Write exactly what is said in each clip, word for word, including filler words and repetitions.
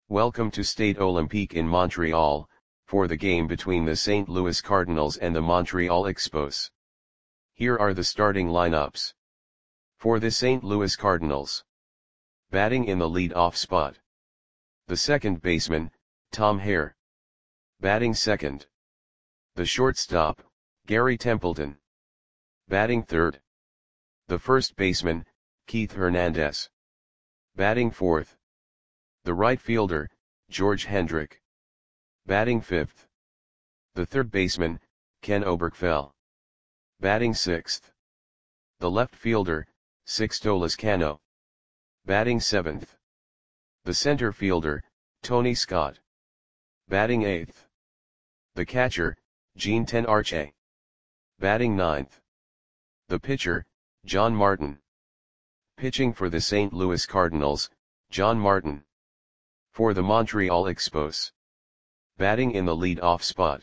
Welcome to Stade Olympique in Montreal, for the game between the Saint Louis Cardinals and the Montreal Expos. Here are the starting lineups. For the Saint Louis Cardinals. Batting in the lead-off spot. The second baseman, Tom Hare. Batting second. The shortstop, Gary Templeton. Batting third. The first baseman, Keith Hernandez. Batting fourth. The right fielder, George Hendrick. Batting fifth. The third baseman, Ken Oberkfell. Batting sixth. The left fielder, Sixto Lezcano. Batting seventh. The center fielder, Tony Scott. Batting eighth. The catcher, Jean Tenarche. Batting ninth. The pitcher, John Martin. Pitching for the Saint Louis Cardinals, John Martin. For the Montreal Expos. Batting in the lead-off spot.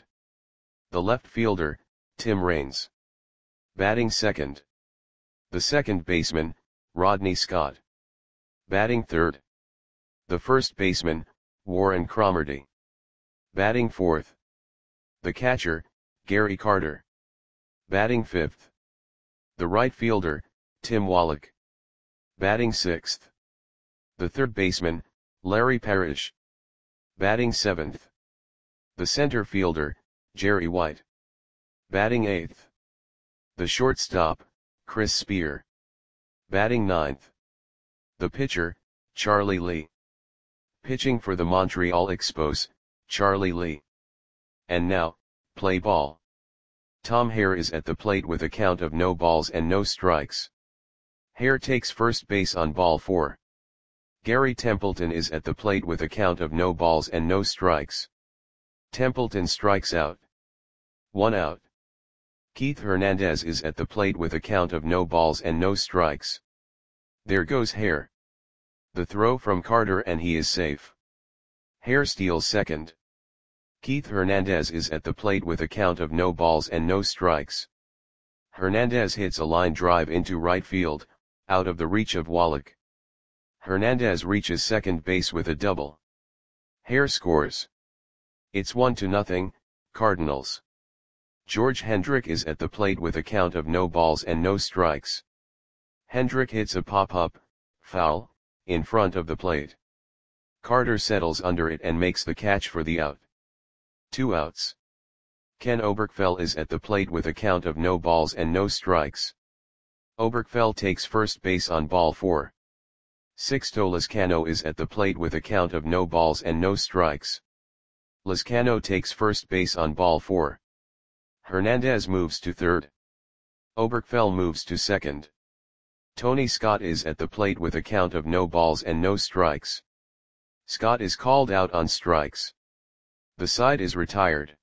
The left fielder, Tim Raines. Batting second. The second baseman, Rodney Scott. Batting third. The first baseman, Warren Cromartie. Batting fourth. The catcher, Gary Carter. Batting fifth. The right fielder, Tim Wallach. Batting sixth. The third baseman, Larry Parrish. Batting seventh. The center fielder, Jerry White. Batting eighth. The shortstop, Chris Spear. Batting ninth. The pitcher, Charlie Lee. Pitching for the Montreal Expos, Charlie Lee. And now, play ball. Tom Hare is at the plate with a count of no balls and no strikes. Hare takes first base on ball four. Gary Templeton is at the plate with a count of no balls and no strikes. Templeton strikes out. One out. Keith Hernandez is at the plate with a count of no balls and no strikes. There goes Hare. The throw from Carter and he is safe. Hare steals second. Keith Hernandez is at the plate with a count of no balls and no strikes. Hernandez hits a line drive into right field, out of the reach of Wallach. Hernandez reaches second base with a double. Hare scores. It's one to nothing, Cardinals. George Hendrick is at the plate with a count of no balls and no strikes. Hendrick hits a pop-up, foul, in front of the plate. Carter settles under it and makes the catch for the out. Two outs. Ken Oberkfell is at the plate with a count of no balls and no strikes. Oberkfell takes first base on ball four. Sixto Lezcano is at the plate with a count of no balls and no strikes. Lezcano takes first base on ball four. Hernandez moves to third. Oberkfell moves to second. Tony Scott is at the plate with a count of no balls and no strikes. Scott is called out on strikes. The side is retired.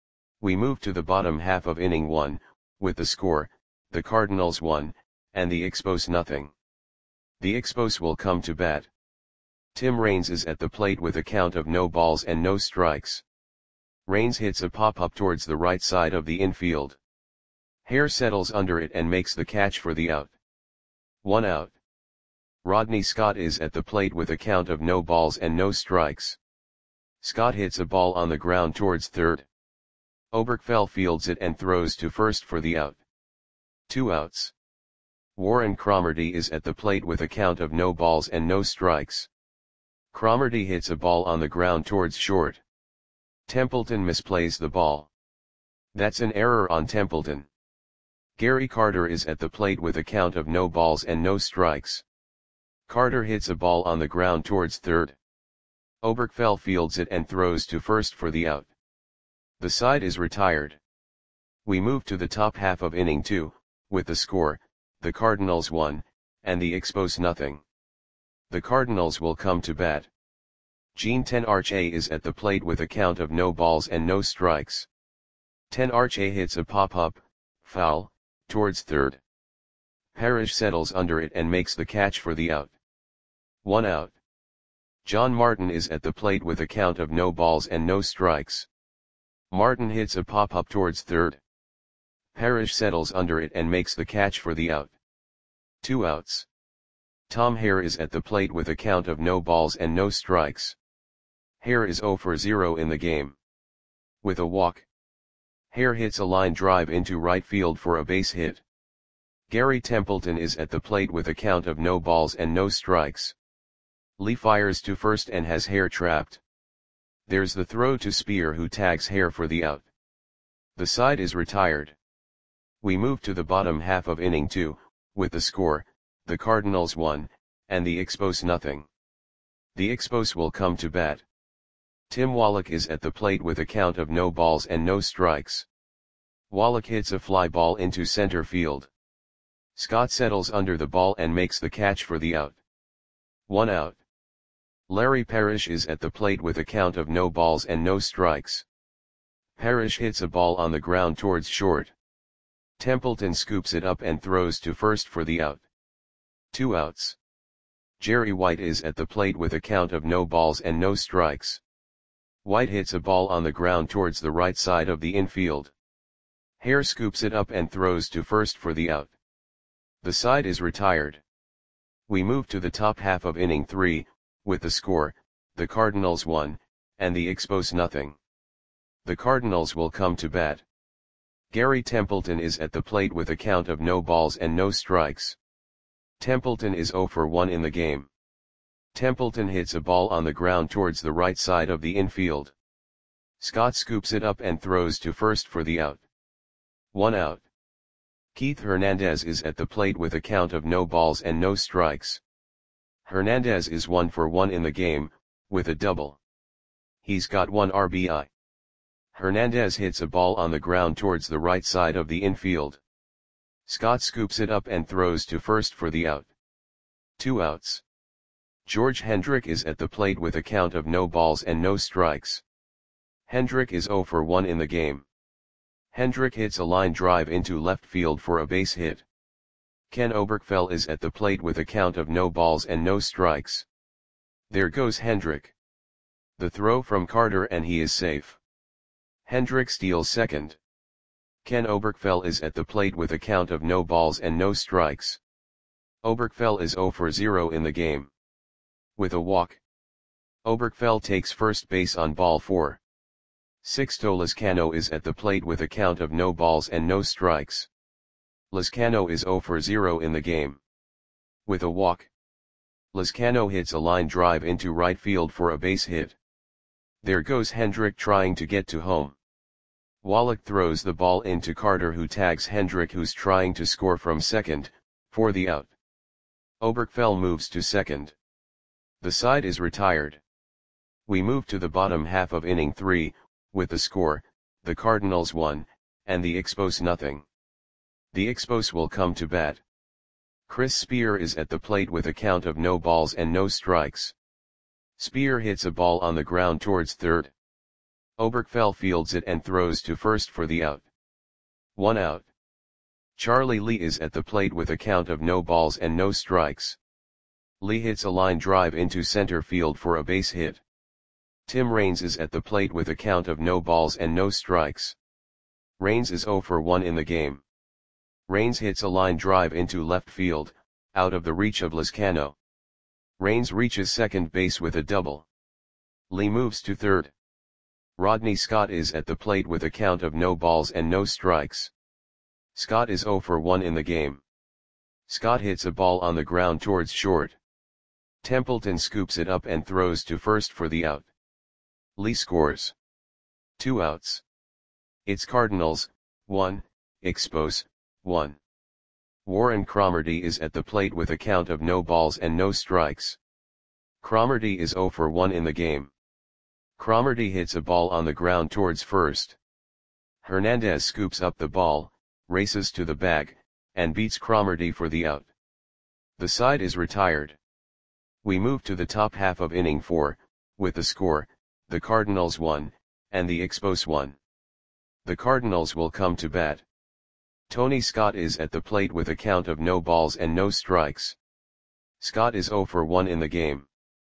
We move to the bottom half of inning one, with the score, the Cardinals one, and the Expos nothing. The Expos will come to bat. Tim Raines is at the plate with a count of no balls and no strikes. Raines hits a pop-up towards the right side of the infield. Hare settles under it and makes the catch for the out. One out. Rodney Scott is at the plate with a count of no balls and no strikes. Scott hits a ball on the ground towards third. Oberkfell fields it and throws to first for the out. Two outs. Warren Cromartie is at the plate with a count of no balls and no strikes. Cromartie hits a ball on the ground towards short. Templeton misplays the ball. That's an error on Templeton. Gary Carter is at the plate with a count of no balls and no strikes. Carter hits a ball on the ground towards third. Oberkfell fields it and throws to first for the out. The side is retired. We move to the top half of inning two, with the score, the Cardinals one, and the Expos nothing. The Cardinals will come to bat. Jean Tenarche is at the plate with a count of no balls and no strikes. Tenarche hits a pop-up, foul, towards third. Parrish settles under it and makes the catch for the out. One out. John Martin is at the plate with a count of no balls and no strikes. Martin hits a pop-up towards third. Parrish settles under it and makes the catch for the out. Two outs. Tom Hare is at the plate with a count of no balls and no strikes. Hare is zero for zero in the game. With a walk, Hare hits a line drive into right field for a base hit. Gary Templeton is at the plate with a count of no balls and no strikes. Lee fires to first and has Hare trapped. There's the throw to Spear, who tags Hare for the out. The side is retired. We move to the bottom half of inning two, with the score, the Cardinals one, and the Expos nothing. The Expos will come to bat. Tim Wallach is at the plate with a count of no balls and no strikes. Wallach hits a fly ball into center field. Scott settles under the ball and makes the catch for the out. One out. Larry Parrish is at the plate with a count of no balls and no strikes. Parrish hits a ball on the ground towards short. Templeton scoops it up and throws to first for the out. Two outs. Jerry White is at the plate with a count of no balls and no strikes. White hits a ball on the ground towards the right side of the infield. Hare scoops it up and throws to first for the out. The side is retired. We move to the top half of inning three, with the score, the Cardinals one, and the Expos nothing. The Cardinals will come to bat. Gary Templeton is at the plate with a count of no balls and no strikes. Templeton is zero for one in the game. Templeton hits a ball on the ground towards the right side of the infield. Scott scoops it up and throws to first for the out. One out. Keith Hernandez is at the plate with a count of no balls and no strikes. Hernandez is one for one in the game, with a double. He's got one R B I. Hernandez hits a ball on the ground towards the right side of the infield. Scott scoops it up and throws to first for the out. Two outs. George Hendrick is at the plate with a count of no balls and no strikes. Hendrick is zero for one in the game. Hendrick hits a line drive into left field for a base hit. Ken Oberkfell is at the plate with a count of no balls and no strikes. There goes Hendrick. The throw from Carter and he is safe. Hendrick steals second. Ken Oberkfell is at the plate with a count of no balls and no strikes. Oberkfell is zero for zero in the game. With a walk, Oberkfell takes first base on ball four. Sixto Lizcano is at the plate with a count of no balls and no strikes. Lizcano is zero for zero in the game. With a walk, Lizcano hits a line drive into right field for a base hit. There goes Hendrick trying to get to home. Wallach throws the ball into Carter, who tags Hendrick, who's trying to score from second, for the out. Oberkfell moves to second. The side is retired. We move to the bottom half of inning three, with the score, the Cardinals one, and the Expos nothing. The Expos will come to bat. Chris Spear is at the plate with a count of no balls and no strikes. Spear hits a ball on the ground towards third. Oberkfell fields it and throws to first for the out. One out. Charlie Lee is at the plate with a count of no balls and no strikes. Lee hits a line drive into center field for a base hit. Tim Raines is at the plate with a count of no balls and no strikes. Raines is zero for one in the game. Raines hits a line drive into left field, out of the reach of Lizcano. Raines reaches second base with a double. Lee moves to third. Rodney Scott is at the plate with a count of no balls and no strikes. Scott is zero for one in the game. Scott hits a ball on the ground towards short. Templeton scoops it up and throws to first for the out. Lee scores. Two outs. It's Cardinals, one, Expos, one. Warren Cromartie is at the plate with a count of no balls and no strikes. Cromartie is zero for one in the game. Cromartie hits a ball on the ground towards first. Hernandez scoops up the ball, races to the bag, and beats Cromartie for the out. The side is retired. We move to the top half of inning four, with the score, the Cardinals one, and the Expos one. The Cardinals will come to bat. Tony Scott is at the plate with a count of no balls and no strikes. Scott is zero for one in the game.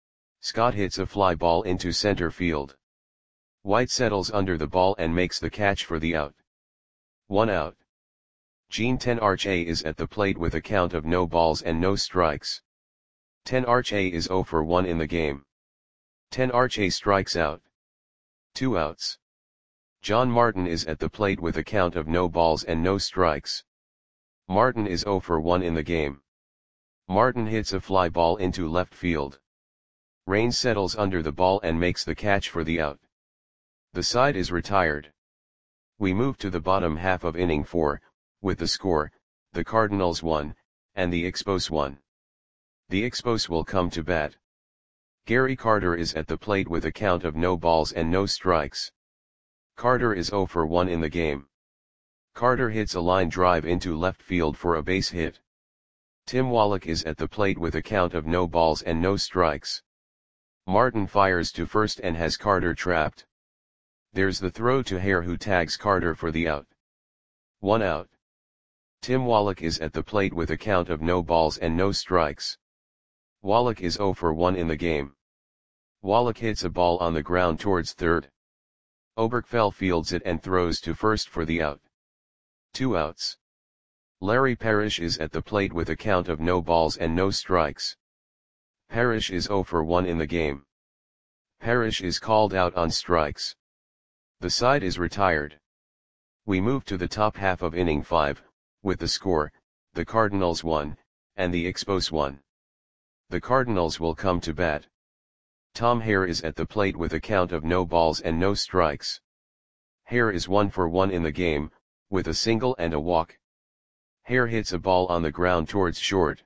Scott hits a fly ball into center field. White settles under the ball and makes the catch for the out. One out. Gene Tenarche is at the plate with a count of no balls and no strikes. Tenarche is zero for one in the game. ten Arche strikes out. Two outs. John Martin is at the plate with a count of no balls and no strikes. Martin is zero for one in the game. Martin hits a fly ball into left field. Raines settles under the ball and makes the catch for the out. The side is retired. We move to the bottom half of inning four, with the score, the Cardinals one, and the Expos one. The Expos will come to bat. Gary Carter is at the plate with a count of no balls and no strikes. Carter is zero for one in the game. Carter hits a line drive into left field for a base hit. Tim Wallach is at the plate with a count of no balls and no strikes. Martin fires to first and has Carter trapped. There's the throw to Hare, who tags Carter for the out. One out. Tim Wallach is at the plate with a count of no balls and no strikes. Wallach is zero for one in the game. Wallach hits a ball on the ground towards third. Oberkfell fields it and throws to first for the out. Two outs. Larry Parrish is at the plate with a count of no balls and no strikes. Parrish is zero for one in the game. Parrish is called out on strikes. The side is retired. We move to the top half of inning five, with the score, the Cardinals one, and the Expos one. The Cardinals will come to bat. Tom Hare is at the plate with a count of no balls and no strikes. Hare is one for one in the game, with a single and a walk. Hare hits a ball on the ground towards short.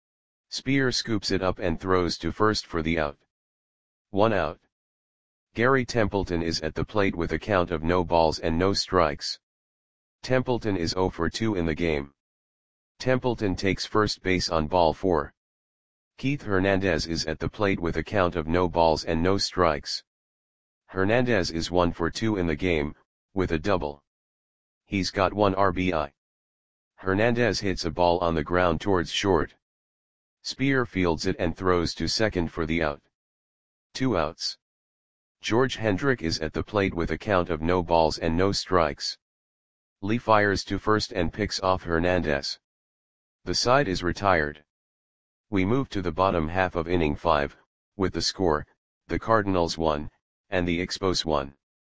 Spear scoops it up and throws to first for the out. One out. Gary Templeton is at the plate with a count of no balls and no strikes. Templeton is zero for two in the game. Templeton takes first base on ball four. Keith Hernandez is at the plate with a count of no balls and no strikes. Hernandez is one for two in the game, with a double. He's got one R B I. Hernandez hits a ball on the ground towards short. Spear fields it and throws to second for the out. Two outs. George Hendrick is at the plate with a count of no balls and no strikes. Lee fires to first and picks off Hernandez. The side is retired. We move to the bottom half of inning five, with the score, the Cardinals one, and the Expos one.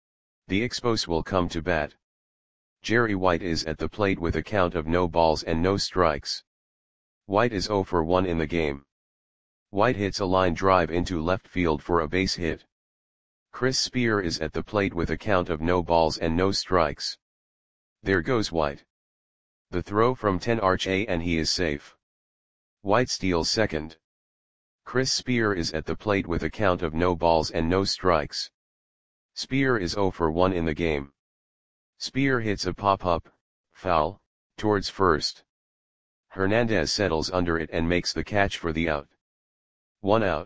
The Expos will come to bat. Jerry White is at the plate with a count of no balls and no strikes. White is zero for one in the game. White hits a line drive into left field for a base hit. Chris Spear is at the plate with a count of no balls and no strikes. There goes White. The throw from ten Arche and he is safe. White steals second. Chris Spear is at the plate with a count of no balls and no strikes. Spear is zero for one in the game. Spear hits a pop-up, foul, towards first. Hernandez settles under it and makes the catch for the out. One out.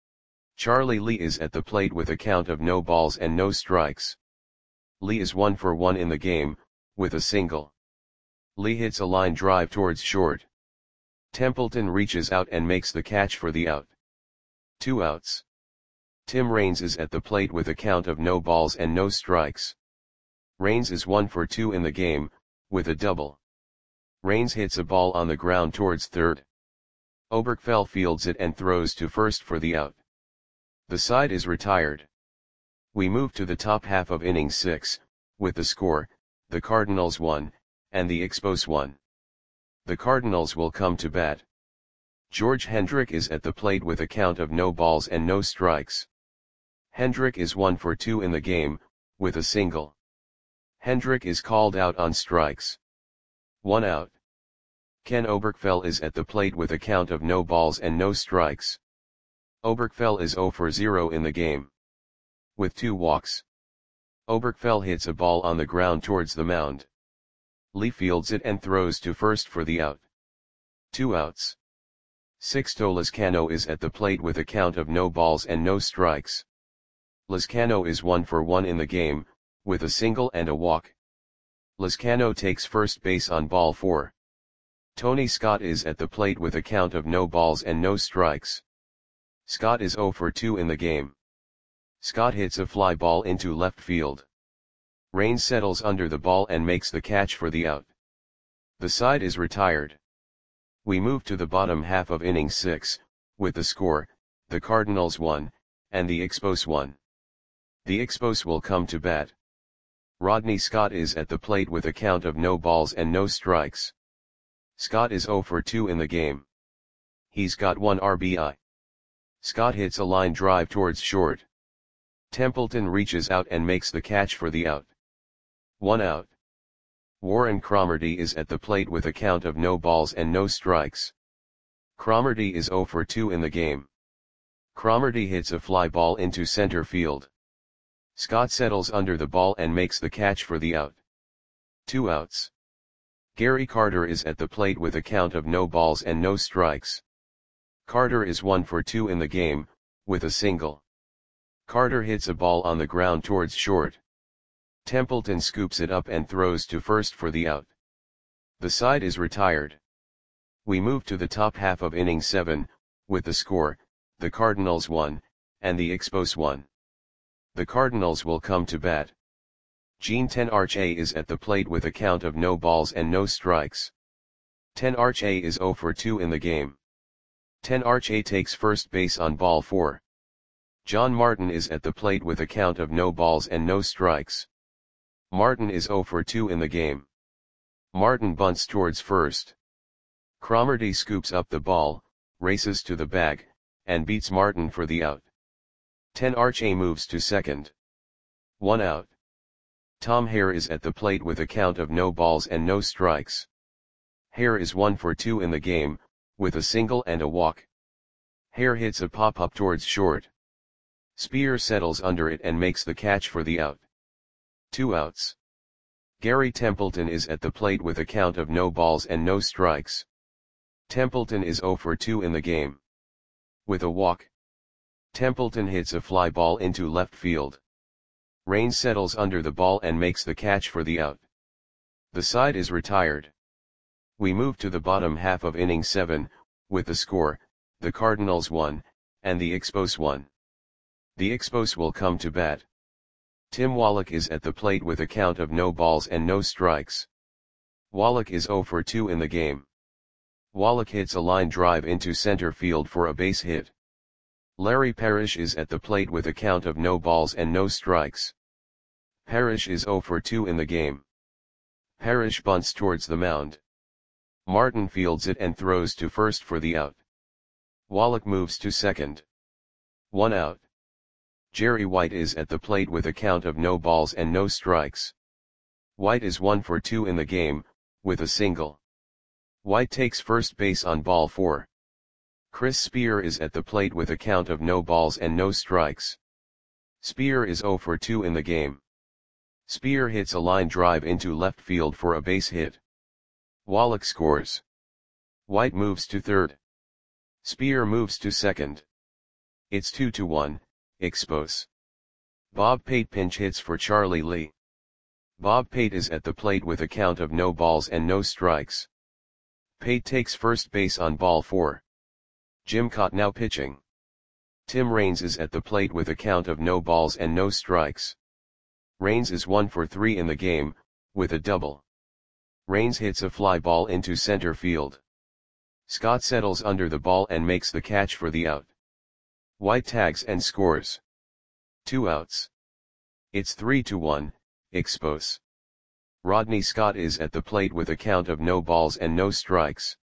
Charlie Lee is at the plate with a count of no balls and no strikes. Lee is one for one in the game, with a single. Lee hits a line drive towards short. Templeton reaches out and makes the catch for the out. Two outs. Tim Raines is at the plate with a count of no balls and no strikes. Raines is one for two in the game, with a double. Raines hits a ball on the ground towards third. Oberkfell fields it and throws to first for the out. The side is retired. We move to the top half of inning six, with the score, the Cardinals one, and the Expos one. The Cardinals will come to bat. George Hendrick is at the plate with a count of no balls and no strikes. Hendrick is one for two in the game, with a single. Hendrick is called out on strikes. One out. Ken Oberkfell is at the plate with a count of no balls and no strikes. Oberkfell is zero for zero in the game. With two walks. Oberkfell hits a ball on the ground towards the mound. Lee fields it and throws to first for the out. Two outs. Sixto Lizcano is at the plate with a count of no balls and no strikes. Lizcano is one for one in the game, with a single and a walk. Lizcano takes first base on ball four. Tony Scott is at the plate with a count of no balls and no strikes. Scott is zero for two in the game. Scott hits a fly ball into left field. Raines settles under the ball and makes the catch for the out. The side is retired. We move to the bottom half of inning six, with the score, the Cardinals one, and the Expos one. The Expos will come to bat. Rodney Scott is at the plate with a count of no balls and no strikes. Scott is oh for two in the game. He's got one R B I. Scott hits a line drive towards short. Templeton reaches out and makes the catch for the out. One out. Warren Cromartie is at the plate with a count of no balls and no strikes. Cromartie is oh for two in the game. Cromartie hits a fly ball into center field. Scott settles under the ball and makes the catch for the out. Two outs. Gary Carter is at the plate with a count of no balls and no strikes. Carter is one for two in the game, with a single. Carter hits a ball on the ground towards short. Templeton scoops it up and throws to first for the out. The side is retired. We move to the top half of inning seven, with the score, the Cardinals one, and the Expos one. The Cardinals will come to bat. Gene Tenarche is at the plate with a count of no balls and no strikes. Tenarche is oh for two in the game. Tenarche takes first base on ball four. John Martin is at the plate with a count of no balls and no strikes. Martin is oh for two in the game. Martin bunts towards first. Cromartie scoops up the ball, races to the bag, and beats Martin for the out. Tenarche moves to second. One out. Tom Hare is at the plate with a count of no balls and no strikes. Hare is one for two in the game, with a single and a walk. Hare hits a pop-up towards short. Spear settles under it and makes the catch for the out. Two outs. Gary Templeton is at the plate with a count of no balls and no strikes. Templeton is oh for two in the game. With a walk. Templeton hits a fly ball into left field. Raines settles under the ball and makes the catch for the out. The side is retired. We move to the bottom half of inning seven, with the score, the Cardinals one, and the Expos one. The Expos will come to bat. Tim Wallach is at the plate with a count of no balls and no strikes. Wallach is oh for two in the game. Wallach hits a line drive into center field for a base hit. Larry Parrish is at the plate with a count of no balls and no strikes. Parrish is oh for two in the game. Parrish bunts towards the mound. Martin fields it and throws to first for the out. Wallach moves to second. One out. Jerry White is at the plate with a count of no balls and no strikes. White is one for two in the game, with a single. White takes first base on ball four. Chris Spear is at the plate with a count of no balls and no strikes. Spear is oh for two in the game. Spear hits a line drive into left field for a base hit. Wallach scores. White moves to third. Spear moves to second. It's two to one, Expos. Bob Pate pinch hits for Charlie Lee. Bob Pate is at the plate with a count of no balls and no strikes. Pate takes first base on ball four. Jim Cott now pitching. Tim Raines is at the plate with a count of no balls and no strikes. Raines is one for three in the game, with a double. Raines hits a fly ball into center field. Scott settles under the ball and makes the catch for the out. White tags and scores. Two outs. It's three to one, Expos. Rodney Scott is at the plate with a count of no balls and no strikes.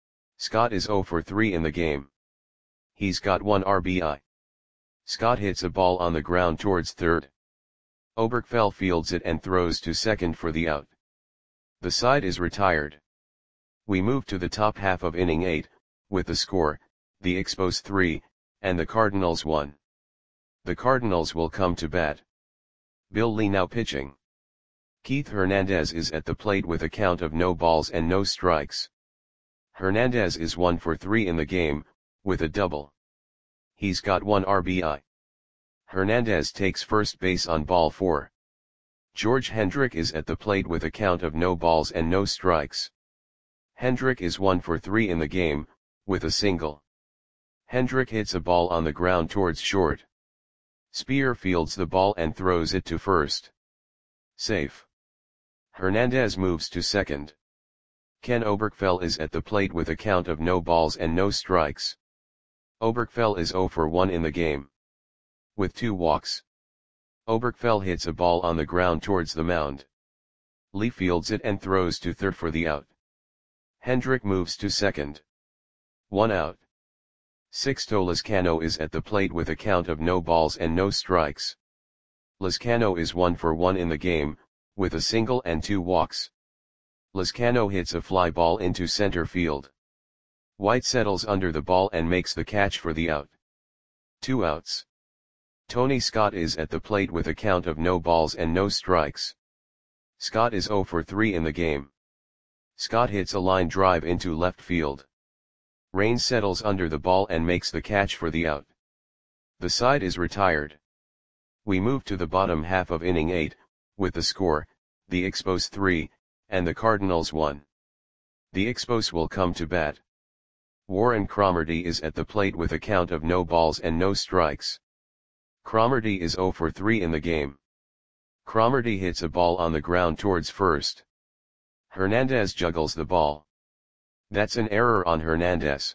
Scott is oh for three in the game. He's got one R B I. Scott hits a ball on the ground towards third. Oberkfell fields it and throws to second for the out. The side is retired. We move to the top half of inning eight, with the score, the Expos three, and the Cardinals one. The Cardinals will come to bat. Bill Lee now pitching. Keith Hernandez is at the plate with a count of no balls and no strikes. Hernandez is one for three in the game, with a double. He's got one R B I. Hernandez takes first base on ball four. George Hendrick is at the plate with a count of no balls and no strikes. Hendrick is one for three in the game, with a single. Hendrick hits a ball on the ground towards short. Spear fields the ball and throws it to first. Safe. Hernandez moves to second. Ken Oberkfell is at the plate with a count of no balls and no strikes. Oberkfell is oh for one in the game. with two walks. Oberkfell hits a ball on the ground towards the mound. Lee fields it and throws to third for the out. Hendrick moves to second. One out. Sixto Lezcano is at the plate with a count of no balls and no strikes. Lezcano is one for one in the game, with a single and two walks. Lezcano hits a fly ball into center field. White settles under the ball and makes the catch for the out. Two outs. Tony Scott is at the plate with a count of no balls and no strikes. Scott is zero for three in the game. Scott hits a line drive into left field. Raines settles under the ball and makes the catch for the out. The side is retired. We move to the bottom half of inning eight, with the score, the Expos three, and the Cardinals one. The Expos will come to bat. Warren Cromartie is at the plate with a count of no balls and no strikes. Cromartie is zero for three in the game. Cromartie hits a ball on the ground towards first. Hernandez juggles the ball. That's an error on Hernandez.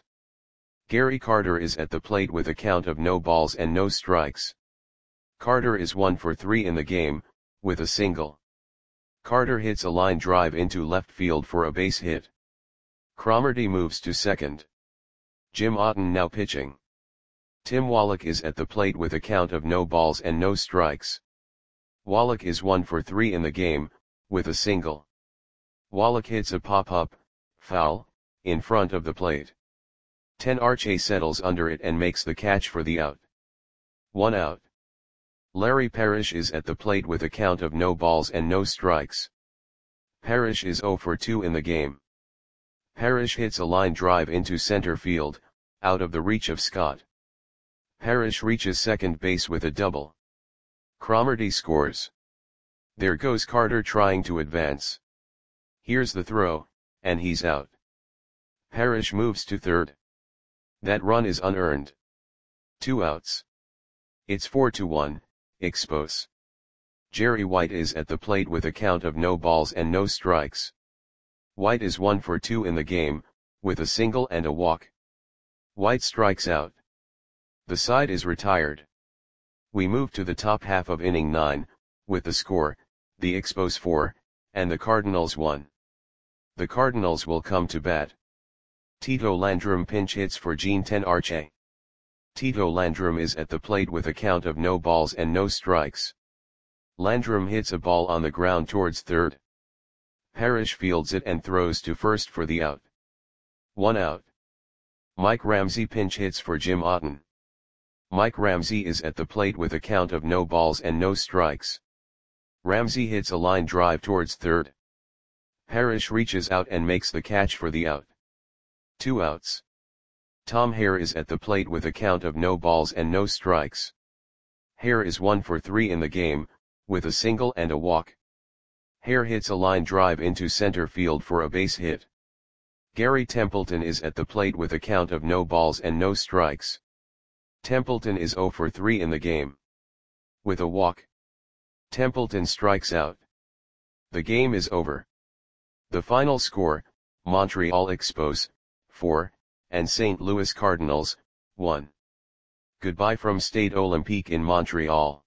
Gary Carter is at the plate with a count of no balls and no strikes. Carter is one for three in the game, with a single. Carter hits a line drive into left field for a base hit. Cromartie moves to second. Jim Otten now pitching. Tim Wallach is at the plate with a count of no balls and no strikes. Wallach is one for three in the game, with a single. Wallach hits a pop-up, foul, in front of the plate. Ten Arche settles under it and makes the catch for the out. One out. Larry Parrish is at the plate with a count of no balls and no strikes. Parrish is zero for two in the game. Parrish hits a line drive into center field, out of the reach of Scott. Parrish reaches second base with a double. Cromartie scores. There goes Carter trying to advance. Here's the throw, and he's out. Parrish moves to third. That run is unearned. Two outs. It's four to one, Expos. Jerry White is at the plate with a count of no balls and no strikes. White is one for two in the game, with a single and a walk. White strikes out. The side is retired. We move to the top half of inning nine, with the score, the Expos four, and the Cardinals one. The Cardinals will come to bat. Tito Landrum pinch hits for Gene Ten Arche. Tito Landrum is at the plate with a count of no balls and no strikes. Landrum hits a ball on the ground towards third. Parrish fields it and throws to first for the out. One out. Mike Ramsey pinch hits for Jim Otten. Mike Ramsey is at the plate with a count of no balls and no strikes. Ramsey hits a line drive towards third. Parrish reaches out and makes the catch for the out. Two outs. Tom Hare is at the plate with a count of no balls and no strikes. Hare is one for three in the game, with a single and a walk. Hare hits a line drive into center field for a base hit. Gary Templeton is at the plate with a count of no balls and no strikes. Templeton is zero for three in the game. With a walk. Templeton strikes out. The game is over. The final score, Montreal Expos, four, and Saint Louis Cardinals, one. Goodbye from Stade Olympique in Montreal.